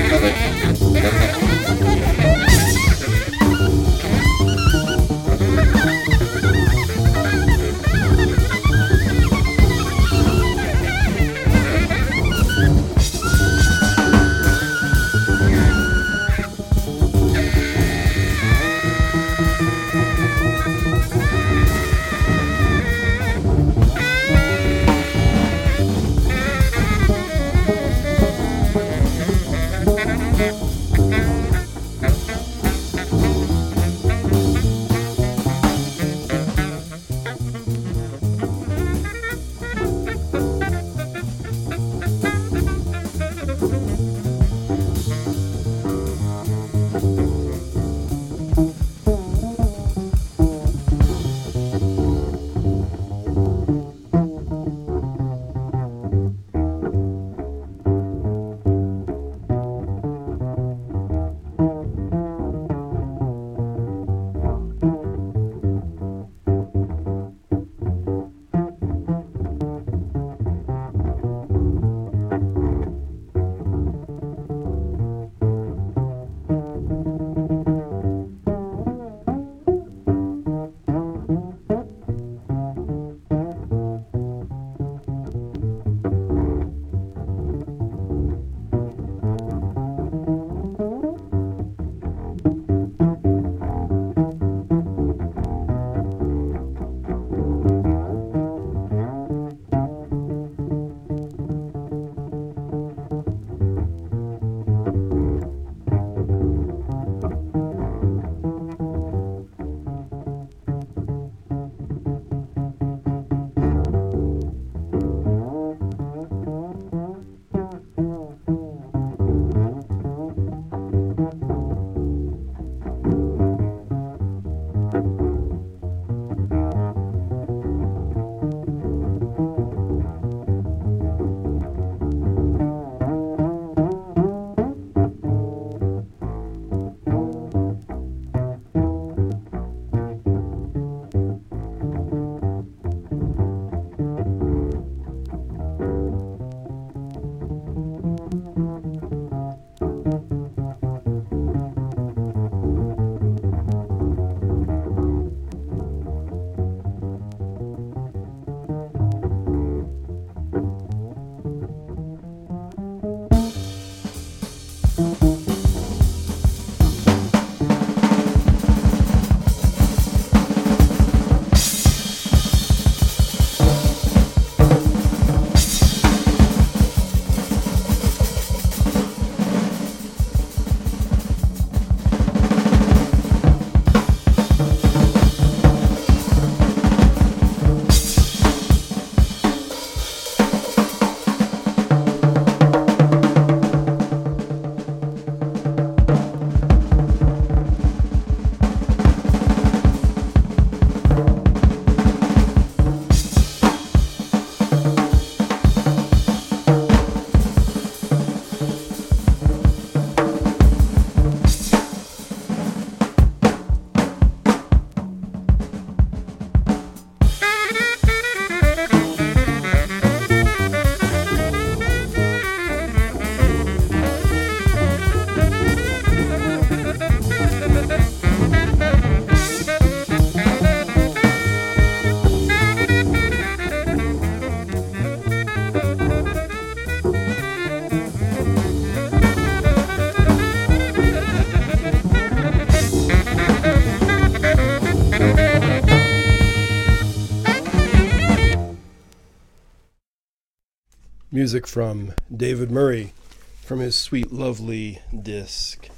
Music from David Murray from his Sweet Lovely disc.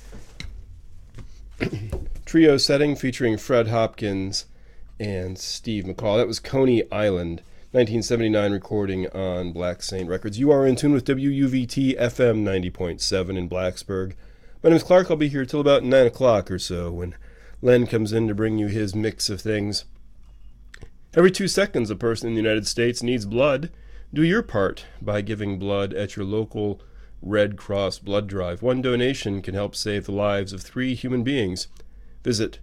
Trio setting featuring Fred Hopkins and Steve McCall. That was Coney Island, 1979 recording on Black Saint Records. You are in tune with WUVT FM 90.7 in Blacksburg. My name is Clark. I'll be here till about 9 o'clock or so when Len comes in to bring you his mix of things. Every 2 seconds, a person in the United States needs blood. Do your part by giving blood at your local Red Cross blood drive. One donation can help save the lives of 3 human beings. Visit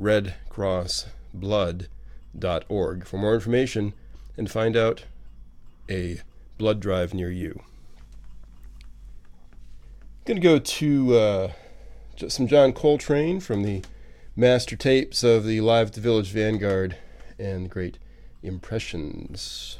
redcrossblood.org for more information and find out a blood drive near you. Going to go to some John Coltrane from the master tapes of the Live at the Village Vanguard and the Great Impressions.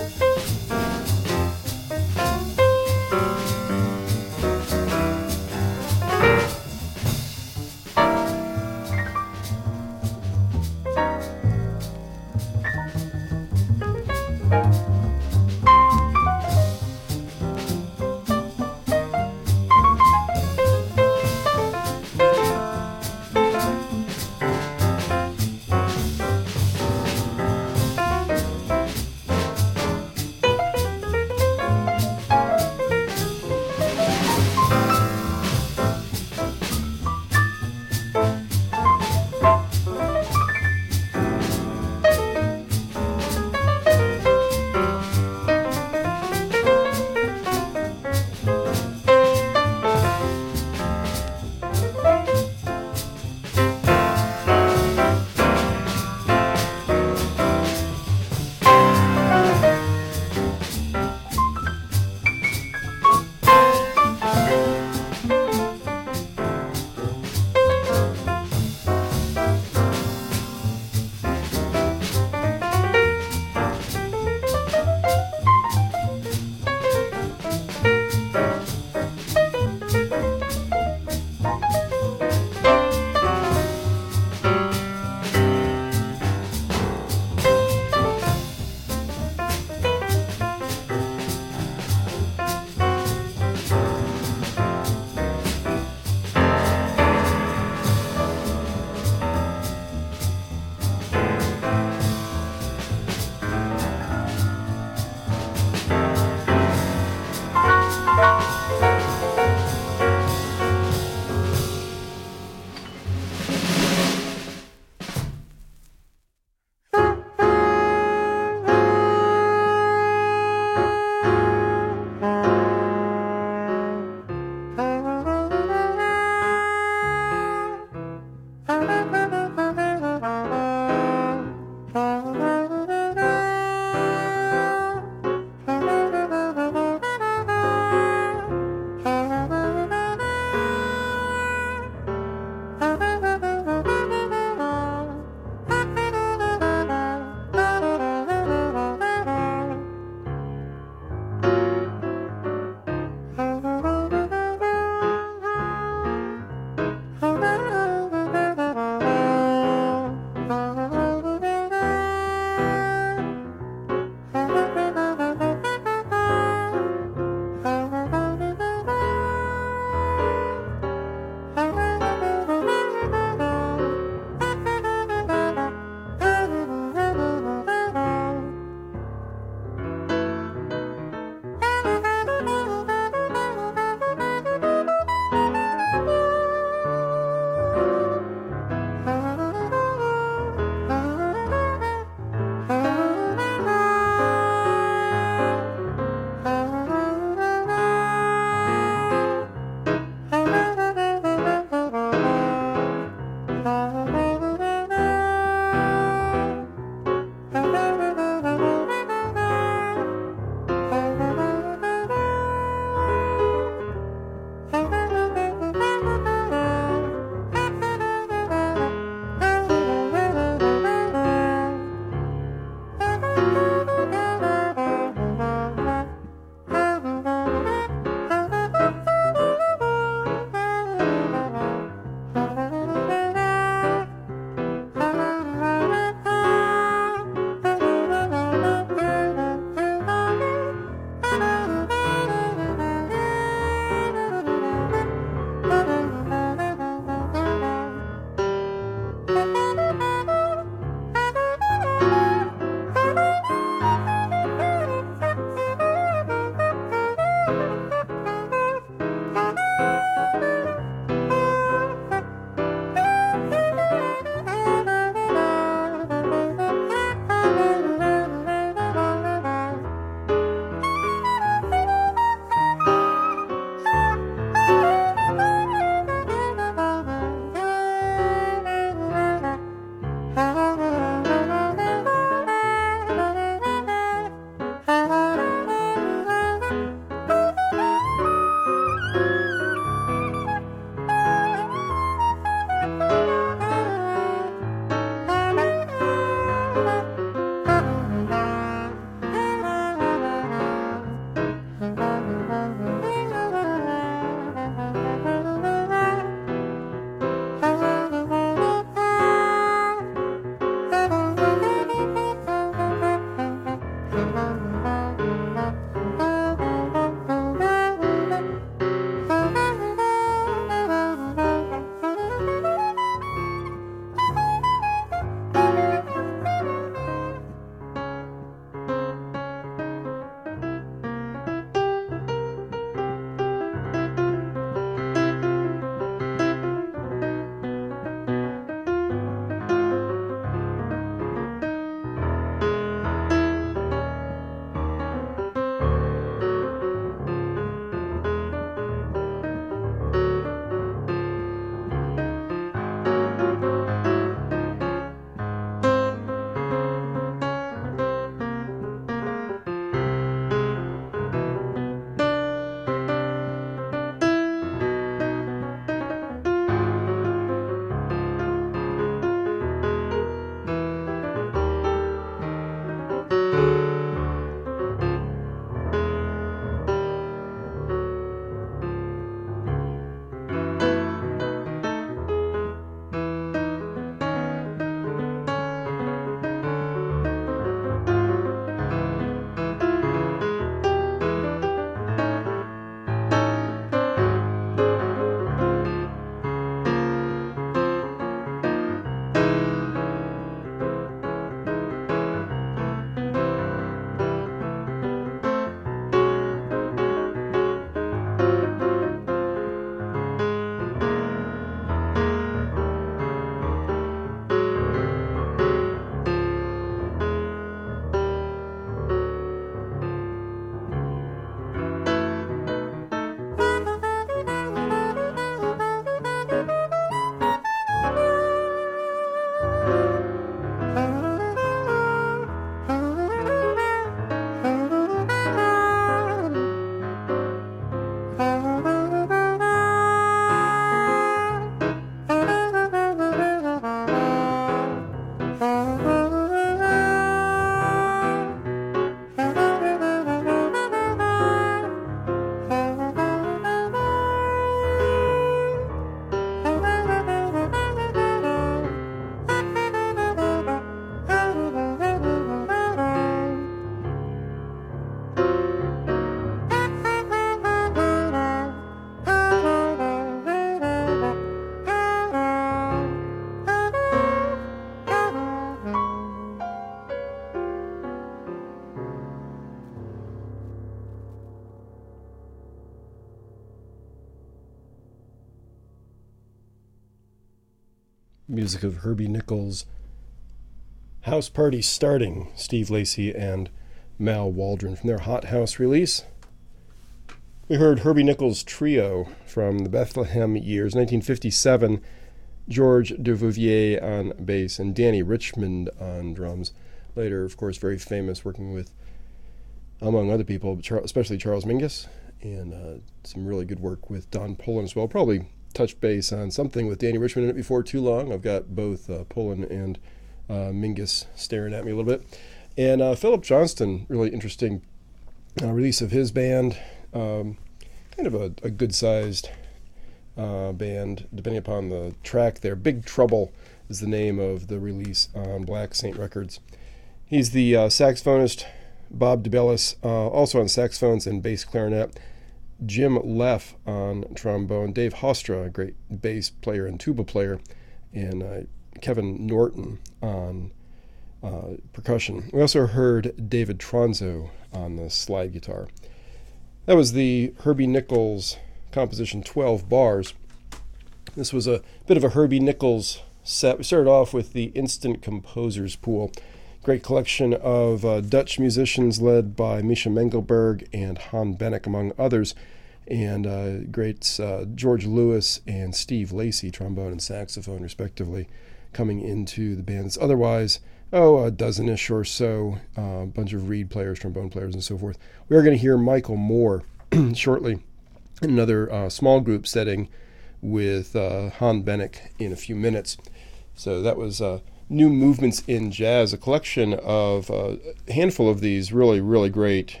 music of Herbie Nichols' House Party Starting, Steve Lacy and Mal Waldron from their Hot House release. We heard Herbie Nichols' Trio from the Bethlehem years, 1957, George Duvouvier on bass and Danny Richmond on drums. Later, of course, very famous, working with, among other people, especially Charles Mingus, and some really good work with Don Pullen as well. Probably touched base on something with Danny Richmond in it before too long. I've got both Pullen and Mingus staring at me a little bit. And Philip Johnston, really interesting release of his band. Kind of a good-sized band, depending upon the track there. Big Trouble is the name of the release on Black Saint Records. He's the saxophonist, Bob DeBellis, also on saxophones and bass clarinet. Jim Leff on trombone. Dave Hostra, a great bass player and tuba player. And Kevin Norton on percussion. We also heard David Tronzo on the slide guitar. That was the Herbie Nichols composition 12 Bars. This was a bit of a Herbie Nichols set. We started off with the Instant Composers Pool. Great collection of Dutch musicians led by Misha Mengelberg and Han Bennick, among others. And greats George Lewis and Steve Lacy, trombone and saxophone, respectively, coming into the band. It's otherwise, a dozen-ish or so, a bunch of reed players, trombone players, and so forth. We are going to hear Michael Moore shortly in another small group setting with Han Bennick in a few minutes. So that was New Movements in Jazz, a collection of a handful of these really, really great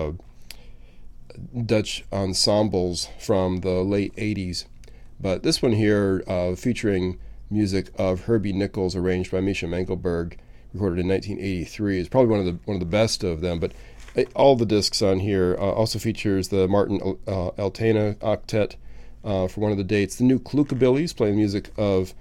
Dutch ensembles from the late 80s. But this one here featuring music of Herbie Nichols, arranged by Misha Mengelberg, recorded in 1983, is probably one of the best of them. But all the discs on here also features the Martin Altena Octet for one of the dates. The New Klukabillies, playing music of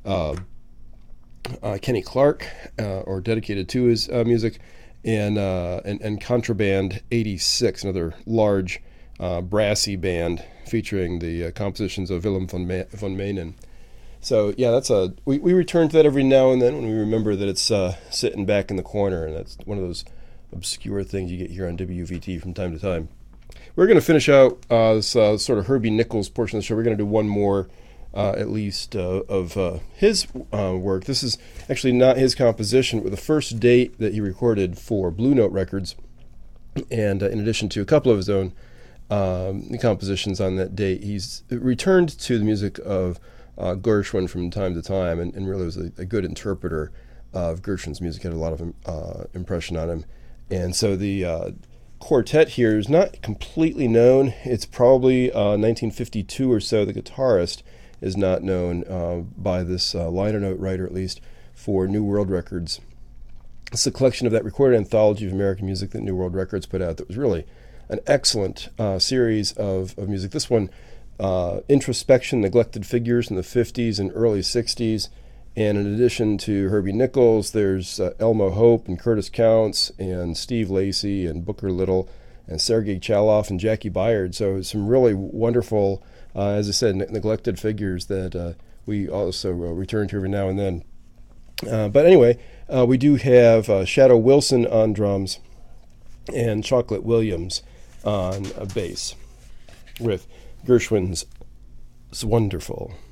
Kenny Clark, or dedicated to his music, and Contraband 86, another large brassy band featuring the compositions of Willem van Menen. So yeah, we return to that every now and then when we remember that it's sitting back in the corner, and that's one of those obscure things you get here on WVT from time to time. We're going to finish out this sort of Herbie Nichols portion of the show. We're going to do one more, at least, of his work. This is actually not his composition, but the first date that he recorded for Blue Note Records, and in addition to a couple of his own compositions on that date, he's returned to the music of Gershwin from time to time, and really was a good interpreter of Gershwin's music. Had a lot of impression on him. And so the quartet here is not completely known. It's probably 1952 or so. The guitarist is not known by this liner note writer, at least, for New World Records. It's a collection of that recorded anthology of American music that New World Records put out that was really an excellent series of music. This one, Introspection, Neglected Figures in the 50s and early 60s. And in addition to Herbie Nichols, there's Elmo Hope and Curtis Counts and Steve Lacy and Booker Little and Sergei Chaloff and Jackie Byard. So some really wonderful, as I said, neglected figures that we also return to every now and then. But anyway, we do have Shadow Wilson on drums and Chocolate Williams on bass with Gershwin's It's Wonderful.